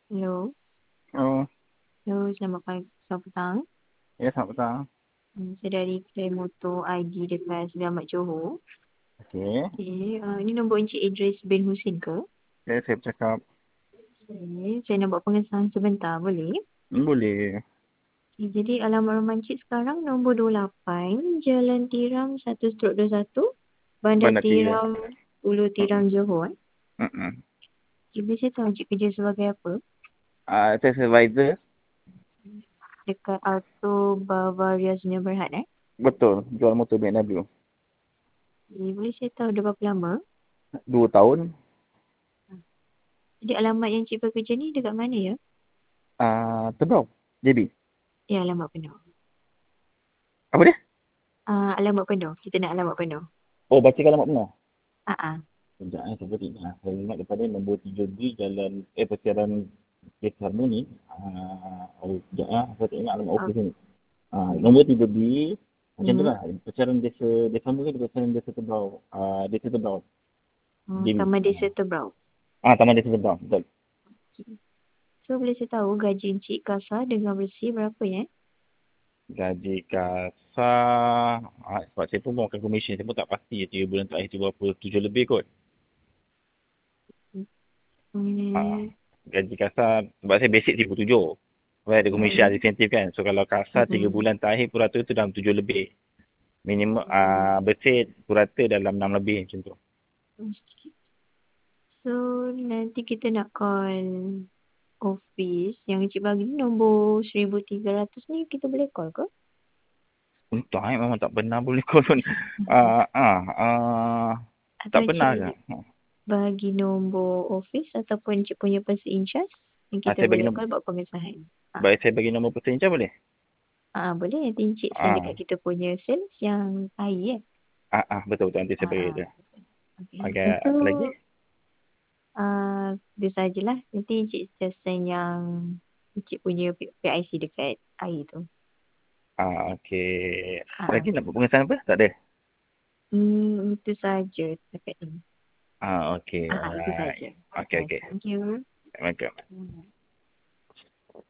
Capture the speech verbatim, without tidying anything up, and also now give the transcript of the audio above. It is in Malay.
Hello. Oh, Hello, selamat pagi, selamat petang. ya selamat petang. Hmm, saya dari Kedai Motor I D dekat Selamat Johor. Okey. Okay, uh, ini nombor Encik Idris bin Husin ke? Okay, saya bercakap. Okay, saya nak buat pengesahan sebentar, boleh? Hmm, boleh. Okay, jadi alamat rumah Encik sekarang nombor dua puluh lapan Jalan Tiram satu strok dua puluh satu Bandar Bandar Tiga. Tiram, Ulu Tiram, Johor. Eh. Mm-mm. Okay, boleh saya tahu Encik kerja sebagai apa? Uh, saya supervisor. Dekat Auto Bavaria Sdn Bhd eh? Betul. Jual motor B M W. Okay, boleh saya tahu dah berapa lama? Dua tahun. Jadi alamat yang Encik bekerja ni dekat mana ya? Uh, Tebrau. J B. Ya, alamat penuh. Apa dia? Uh, alamat penuh. Kita nak alamat penuh. Oh, baca alamat benar. Ah uh-uh. Sekejap eh, saya beri. Uh, saya ingat daripada nombor tiga B jalan, eh, persiaran Kes Harmoni. Uh, oh, sekejap eh. Saya tak ingat alamat Oh. ofis ni. Uh, nombor tiga B. Macam tu Hmm. lah. Persiaran desa, desa Harmoni ke persiaran desa Tebrau. Uh, desa Tebrau. Hmm, J B. Taman Desa Tebrau. Ah, Taman Desa Tebrau. Betul. Okay. So, boleh saya tahu gaji Encik kasar dengan bersih berapa ya? Gaji kasar, ah, sebab saya pun makan komisen, saya pun tak pasti tiga bulan terakhir tu berapa, tujuh lebih kot. Ah, Hmm. gaji kasar, sebab saya basic tiga puluh tujuh. Sebab ada komisen, ada Hmm. insentif kan. So kalau kasar tiga Hmm. bulan terakhir purata tu dalam tujuh lebih. Minimum, ah, bersih purata dalam enam lebih macam tu. Okay. So, nanti kita nak call office yang Encik bagi ni nombor seribu tiga ratus ni kita boleh call ke? Entah eh, memang tak pernah boleh call pun. Ah, ah, ah, Atau tak pernah Encik ke? bagi nombor office ataupun Encik punya person in charge yang Ah, kita saya bagi boleh nombor, call buat pengesahan. Ha. baik saya bagi nombor person in boleh? Ah, boleh nanti Encik send Ah, dekat kita punya sales yang air eh. ah, ah, betul betul nanti saya Ah, bagi ah. dia. Okay. Okey, Lepas tu apa lagi? ah, itu sajalah. Nanti Encik just send yang Encik punya P- PIC dekat air tu. Ah, okey. Ah, ah. Lagi nak buat pengesahan apa? Tak ada? Hmm, itu saja dekat ni. Ah, okey. Ah, ah, itu Alright. saja. Okey, Okay, okey. thank you. Assalamualaikum. Hmm.